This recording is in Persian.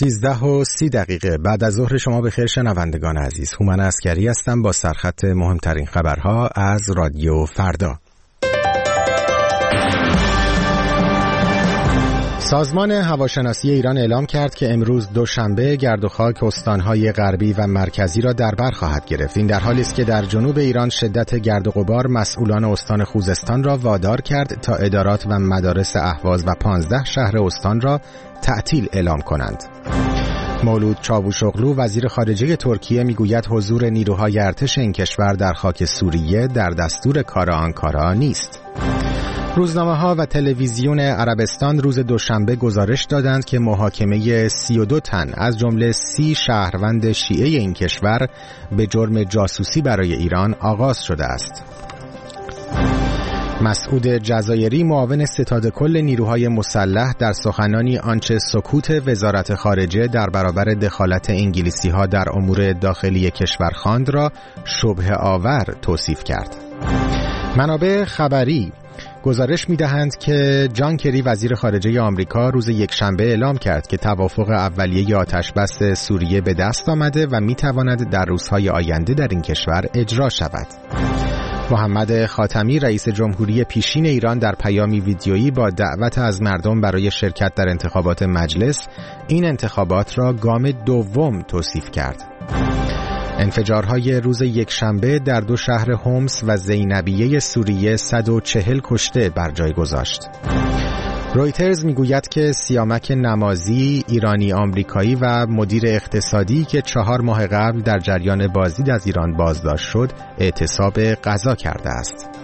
13:30 بعد از ظهر شما بخیر شنوندگان عزیز. هومن عسکری هستم با سرخط مهمترین خبرها از رادیو فردا. سازمان هواشناسی ایران اعلام کرد که امروز دوشنبه گرد و خاک استانهای غربی و مرکزی را در بر خواهد گرفت. این در حالی است که در جنوب ایران شدت گرد و غبار مسئولان استان خوزستان را وادار کرد تا ادارات و مدارس اهواز و 15 شهر استان را تعطیل اعلام کنند. مولود چاوشوغلو وزیر خارجه ترکیه میگوید حضور نیروهای ارتش این کشور در خاک سوریه در دستور کار آنکارا نیست. روزنامه‌ها و تلویزیون عربستان روز دوشنبه گزارش دادند که محاکمه 32 تن از جمله 30 شهروند شیعه این کشور به جرم جاسوسی برای ایران آغاز شده است. مسعود جزایری معاون ستاد کل نیروهای مسلح در سخنانی آنچه سکوت وزارت خارجه در برابر دخالت انگلیسی‌ها در امور داخلی کشور خواند را شبهه آور توصیف کرد. منابع خبری گزارش می‌دهند که جان کری وزیر خارجه آمریکا روز یکشنبه اعلام کرد که توافق اولیه آتشبس سوریه به دست آمده و می‌تواند در روزهای آینده در این کشور اجرا شود. محمد خاتمی رئیس جمهوری پیشین ایران در پیامی ویدیویی با دعوت از مردم برای شرکت در انتخابات مجلس این انتخابات را گام دوم توصیف کرد. انفجارهای روز یکشنبه در 2 شهر حمص و زینبیه سوریه 140 کشته بر جای گذاشت. رویترز میگوید که سیامک نمازی ایرانی آمریکایی و مدیر اقتصادی که 4 ماه قبل در جریان بازدید از ایران بازداشت شد اعتصاب غذا کرده است.